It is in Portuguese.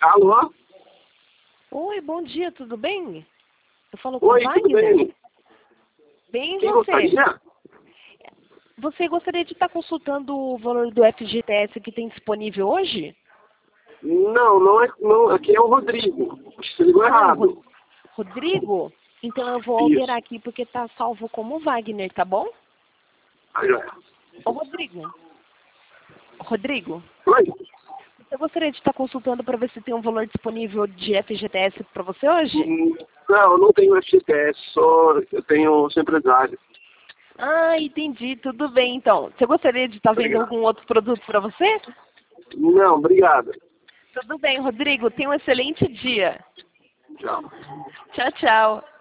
Alô? Oi, bom dia, tudo bem? Eu falo com o Oi, tudo Wagner. bem? Bem, Quem você? gostaria? Você gostaria de estar consultando o valor do FGTS que tem disponível hoje? Não, não é. Não, aqui é o Rodrigo. Você ligou errado. Rodrigo? Então eu vou Isso. alterar aqui porque tá salvo como Wagner, tá bom? Aí, ó. Ô, Rodrigo. Rodrigo, Oi? você gostaria de estar consultando para ver se tem um valor disponível de FGTS para você hoje? Não, eu não tenho FGTS, só eu tenho sou empresário. Ah, entendi, tudo bem então. Você gostaria de estar vendo Obrigado. algum outro produto para você? Não, obrigado. Tudo bem, Rodrigo. Tenha um excelente dia. Tchau. Tchau, tchau.